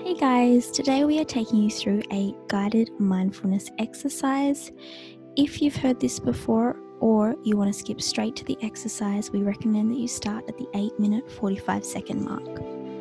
Hey guys, today we are taking you through a guided mindfulness exercise. If you've heard this before or you want to skip straight to the exercise, we recommend that you start at the 8-minute 45-second mark.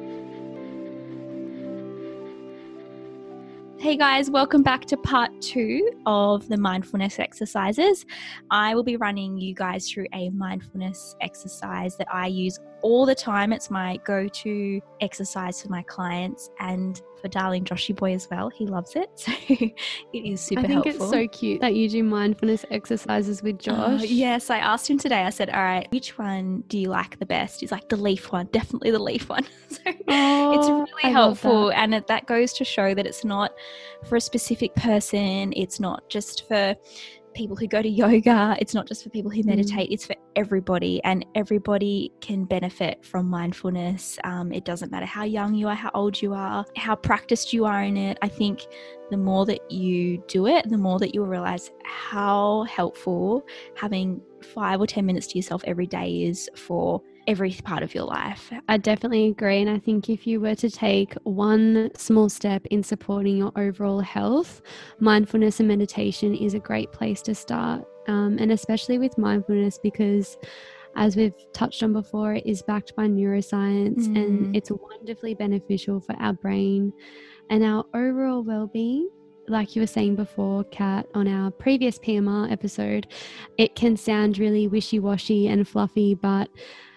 Hey guys, welcome back to part 2 of the mindfulness exercises. I will be running you guys through a mindfulness exercise that I use all the time. It's my go-to exercise for my clients and for darling Joshy boy as well. He loves it, so it is super helpful. I think it's so cute that you do mindfulness exercises with Josh. Yes, I asked him today. I said, all right, which one do you like the best? He's like, the leaf one, definitely the leaf one. So it's really helpful, and that goes to show that it's not for a specific person. It's not just for people who go to yoga. It's not just for people who meditate. It's for everybody, and everybody can benefit from mindfulness. It doesn't matter how young you are, how old you are, how practiced you are in it. I think the more that you do it, the more that you'll realize how helpful having 5 or 10 minutes to yourself every day is for every part of your life. I definitely agree. And I think if you were to take one small step in supporting your overall health, mindfulness and meditation is a great place to start. And especially with mindfulness, because as we've touched on before, it is backed by neuroscience and it's wonderfully beneficial for our brain and our overall well-being. Like you were saying before, Kat, on our previous PMR episode, it can sound really wishy-washy and fluffy, but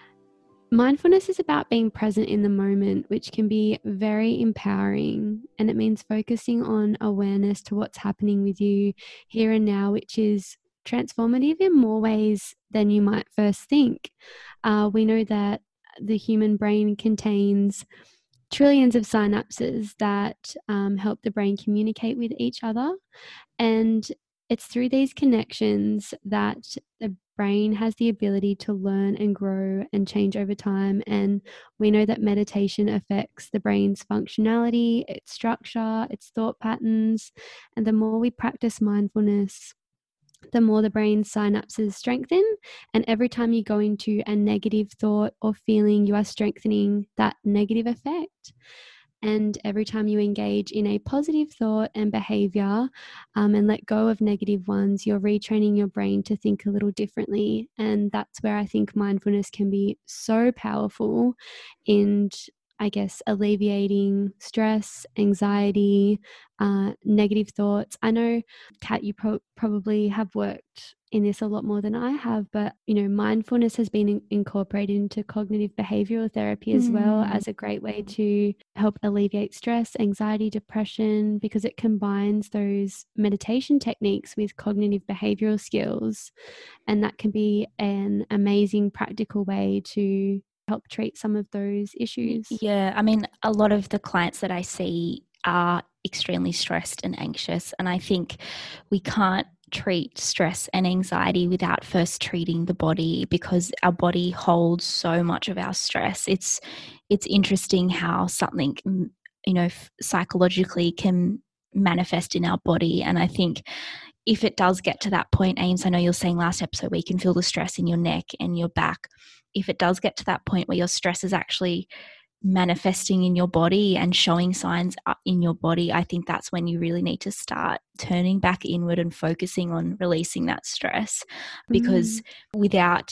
mindfulness is about being present in the moment, which can be very empowering. And it means focusing on awareness to what's happening with you here and now, which is transformative in more ways than you might first think. We know that the human brain contains trillions of synapses that help the brain communicate with each other. And it's through these connections that the brain has the ability to learn and grow and change over time. And we know that meditation affects the brain's functionality, its structure, its thought patterns. And the more we practice mindfulness, the more the brain's synapses strengthen. And every time you go into a negative thought or feeling, you are strengthening that negative effect. And every time you engage in a positive thought and behavior and let go of negative ones, you're retraining your brain to think a little differently. And that's where I think mindfulness can be so powerful in, I guess, alleviating stress, anxiety, negative thoughts. I know, Kat, you probably have worked in this a lot more than I have, but mindfulness has been incorporated into cognitive behavioral therapy as well as a great way to help alleviate stress, anxiety, depression, because it combines those meditation techniques with cognitive behavioral skills, and that can be an amazing practical way to help treat some of those issues. Yeah, I mean, a lot of the clients that I see are extremely stressed and anxious, and I think we can't treat stress and anxiety without first treating the body, because our body holds so much of our stress. It's interesting how something, psychologically can manifest in our body. And I think if it does get to that point, Ames, I know you're saying last episode where you can feel the stress in your neck and your back. If it does get to that point where your stress is actually manifesting in your body and showing signs in your body, I think that's when you really need to start turning back inward and focusing on releasing that stress. Because without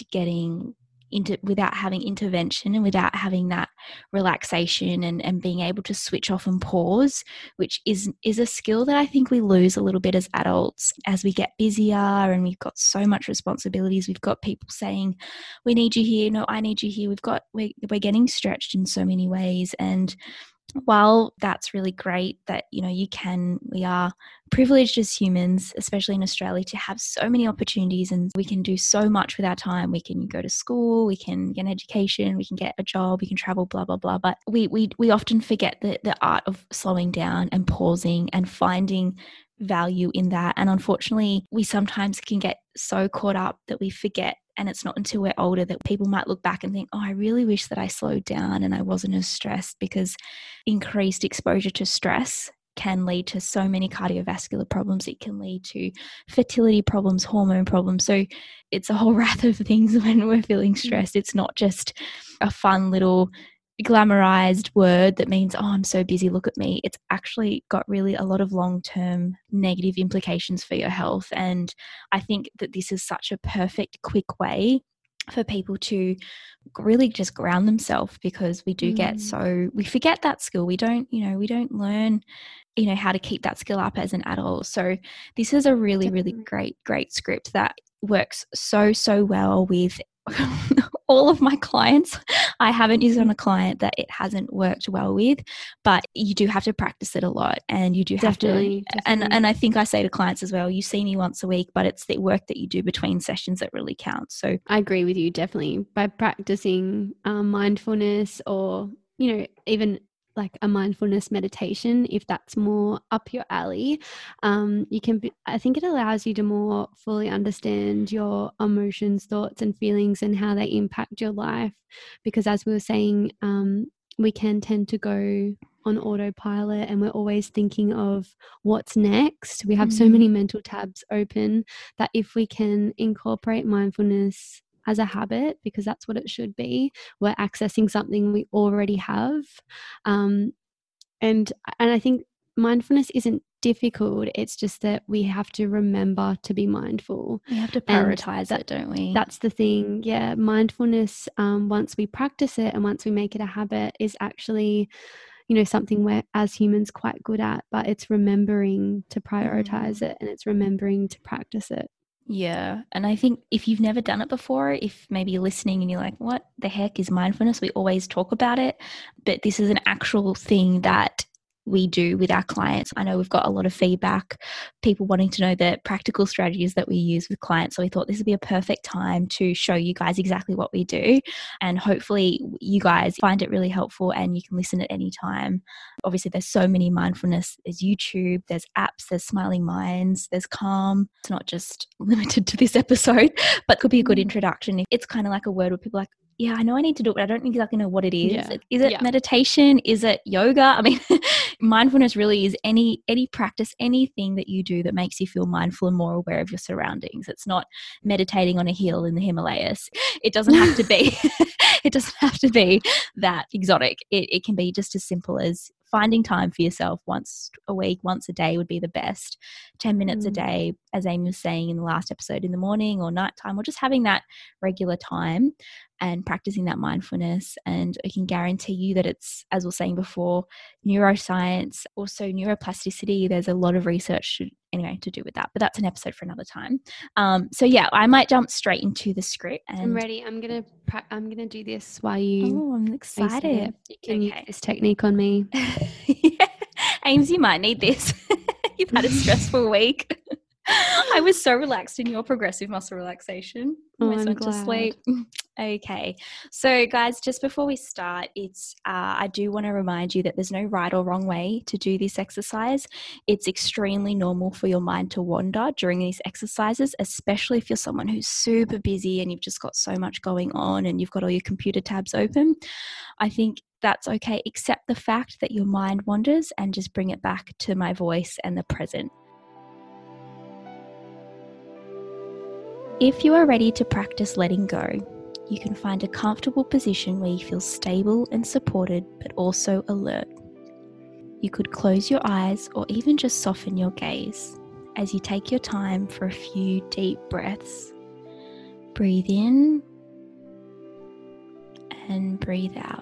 having intervention and without having that relaxation and being able to switch off and pause, which is a skill that I think we lose a little bit as adults as we get busier and we've got so much responsibilities. We've got people saying, we need you here. No, I need you here. We're getting stretched in so many ways. And while that's really great that, we are privileged as humans, especially in Australia, to have so many opportunities and we can do so much with our time. We can go to school, we can get an education, we can get a job, we can travel, blah, blah, blah. But we often forget the art of slowing down and pausing and finding value in that. And unfortunately, we sometimes can get so caught up that we forget. And it's not until we're older that people might look back and think, oh, I really wish that I slowed down and I wasn't as stressed, because increased exposure to stress can lead to so many cardiovascular problems. It can lead to fertility problems, hormone problems. So it's a whole wrath of things when we're feeling stressed. It's not just a fun little glamorized word that means, oh, I'm so busy, look at me. It's actually got really a lot of long-term negative implications for your health. And I think that this is such a perfect, quick way for people to really just ground themselves, because we do get we forget that skill. We don't learn, how to keep that skill up as an adult. So this is a really, really great script that works so well with all of my clients. I haven't used it on a client that it hasn't worked well with, but you do have to practice it a lot, and you do have to. And I think I say to clients as well, you see me once a week, but it's the work that you do between sessions that really counts. So I agree with you, definitely. By practicing mindfulness, or even like a mindfulness meditation, if that's more up your alley, I think it allows you to more fully understand your emotions, thoughts and feelings, and how they impact your life. Because as we were saying, we can tend to go on autopilot, and we're always thinking of what's next. We have so many mental tabs open, that if we can incorporate mindfulness as a habit, because that's what it should be, we're accessing something we already have. And I think mindfulness isn't difficult. It's just that we have to remember to be mindful. We have to prioritize it, don't we? That's the thing. Yeah. Mindfulness, once we practice it and once we make it a habit, is actually, something we're as humans quite good at, but it's remembering to prioritize it, and it's remembering to practice it. Yeah. And I think if you've never done it before, if maybe you're listening and you're like, what the heck is mindfulness? We always talk about it, but this is an actual thing that we do with our clients. I know we've got a lot of feedback, people wanting to know the practical strategies that we use with clients. So we thought this would be a perfect time to show you guys exactly what we do. And hopefully you guys find it really helpful, and you can listen at any time. Obviously, there's so many mindfulness. There's YouTube, there's apps, there's Smiling Minds, there's Calm. It's not just limited to this episode, but could be a good introduction. It's kind of like a word where people are like, yeah, I know I need to do it, but I don't exactly know what it is. Yeah. Is it meditation? Is it yoga? I mean, mindfulness really is any practice, anything that you do that makes you feel mindful and more aware of your surroundings. It's not meditating on a hill in the Himalayas. It doesn't have to be. It doesn't have to be that exotic. It can be just as simple as finding time for yourself once a week, once a day would be the best. 10 minutes a day, as Amy was saying in the last episode, in the morning or nighttime, or just having that regular time and practicing that mindfulness. And I can guarantee you that it's, as we were saying before, neuroscience, also neuroplasticity. There's a lot of research to do with that, but that's an episode for another time. So yeah, I might jump straight into the script. And I'm ready. I'm gonna do this while you. Oh, I'm excited. You can use this technique on me. Yeah. Ames, you might need this. You've had a stressful week. I was so relaxed in your progressive muscle relaxation. I'm went glad. to sleep. Okay. So guys, just before we start, I do want to remind you that there's no right or wrong way to do this exercise. It's extremely normal for your mind to wander during these exercises, especially if you're someone who's super busy and you've just got so much going on and you've got all your computer tabs open. I think that's okay. Accept the fact that your mind wanders and just bring it back to my voice and the present. If you are ready to practice letting go, you can find a comfortable position where you feel stable and supported, but also alert. You could close your eyes or even just soften your gaze as you take your time for a few deep breaths. Breathe in and breathe out.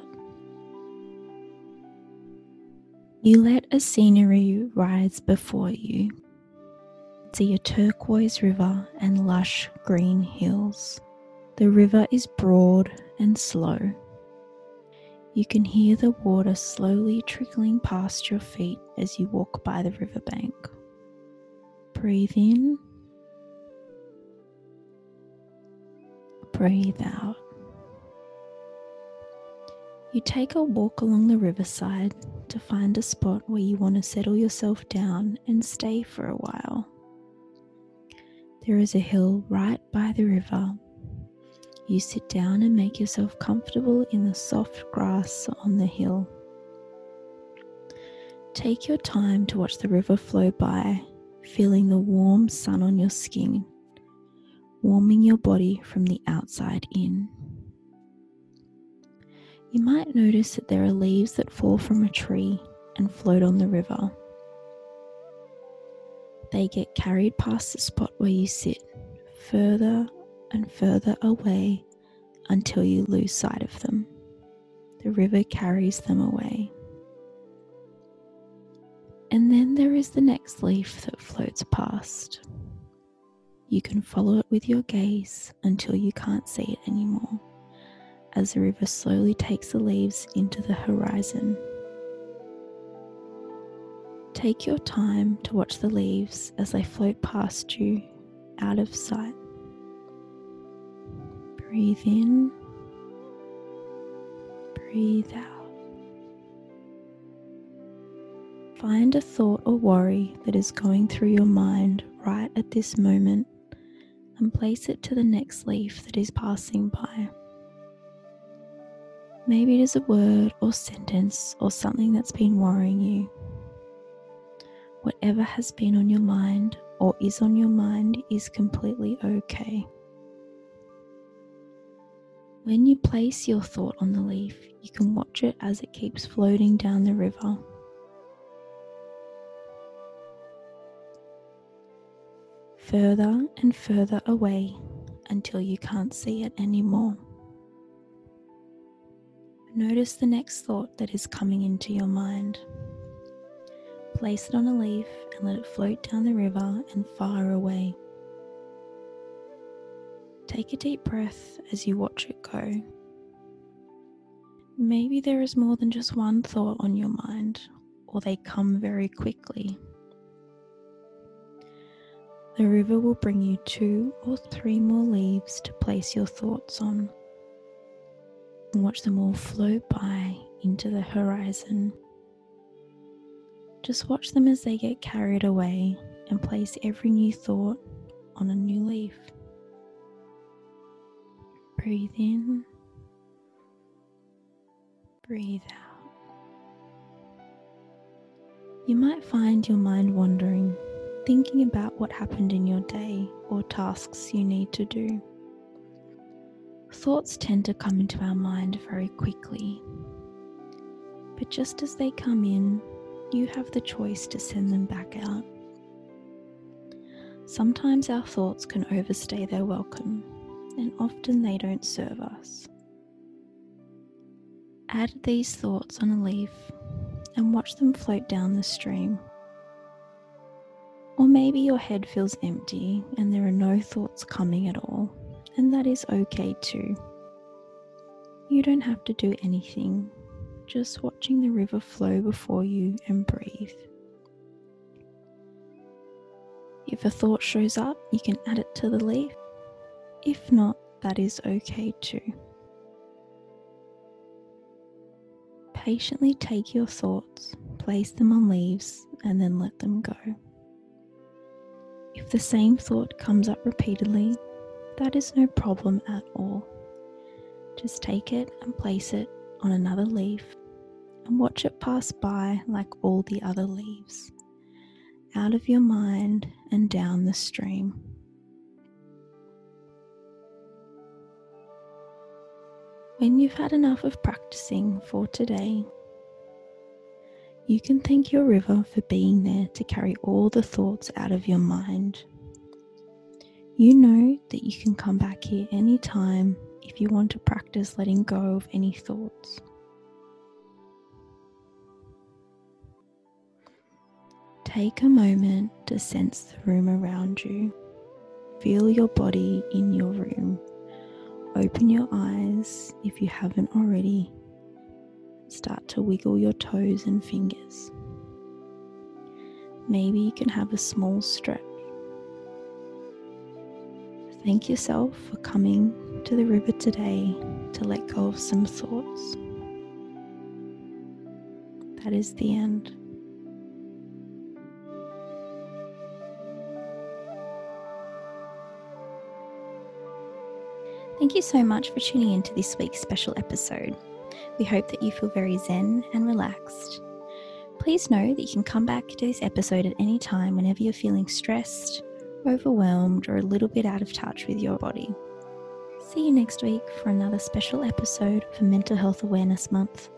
You let a scenery rise before you. See a turquoise river and lush green hills. The river is broad and slow. You can hear the water slowly trickling past your feet as you walk by the riverbank. Breathe in. Breathe out. You take a walk along the riverside to find a spot where you want to settle yourself down and stay for a while. There is a hill right by the river. You sit down and make yourself comfortable in the soft grass on the hill. Take your time to watch the river flow by, feeling the warm sun on your skin, warming your body from the outside in. You might notice that there are leaves that fall from a tree and float on the river. They get carried past the spot where you sit, further and further away until you lose sight of them. The river carries them away. And then there is the next leaf that floats past. You can follow it with your gaze until you can't see it anymore, as the river slowly takes the leaves into the horizon. Take your time to watch the leaves as they float past you, out of sight. Breathe in, breathe out. Find a thought or worry that is going through your mind right at this moment and place it to the next leaf that is passing by. Maybe it is a word or sentence or something that's been worrying you. Whatever has been on your mind or is on your mind is completely okay. When you place your thought on the leaf, you can watch it as it keeps floating down the river. Further and further away until you can't see it anymore. Notice the next thought that is coming into your mind. Place it on a leaf and let it float down the river and far away. Take a deep breath as you watch it go. Maybe there is more than just one thought on your mind, or they come very quickly. The river will bring you 2 or 3 more leaves to place your thoughts on. And watch them all float by into the horizon. Just watch them as they get carried away and place every new thought on a new leaf. Breathe in, breathe out. You might find your mind wandering, thinking about what happened in your day or tasks you need to do. Thoughts tend to come into our mind very quickly, but just as they come in, you have the choice to send them back out. Sometimes our thoughts can overstay their welcome, and often they don't serve us. Add these thoughts on a leaf and watch them float down the stream. Or maybe your head feels empty and there are no thoughts coming at all, and that is okay too. You don't have to do anything, just watching the river flow before you and breathe. If a thought shows up, you can add it to the leaf. If not, that is okay too. Patiently take your thoughts, place them on leaves, and then let them go. If the same thought comes up repeatedly, that is no problem at all. Just take it and place it on another leaf and watch it pass by like all the other leaves, out of your mind and down the stream. When you've had enough of practicing for today, you can thank your river for being there to carry all the thoughts out of your mind. You know that you can come back here anytime if you want to practice letting go of any thoughts. Take a moment to sense the room around you. Feel your body in your room. Open your eyes if you haven't already. Start to wiggle your toes and fingers. Maybe you can have a small stretch. Thank yourself for coming to the river today to let go of some thoughts. That is the end. Thank you so much for tuning into this week's special episode. We hope that you feel very zen and relaxed. Please know that you can come back to this episode at any time whenever you're feeling stressed, overwhelmed, or a little bit out of touch with your body. See you next week for another special episode for Mental Health Awareness Month.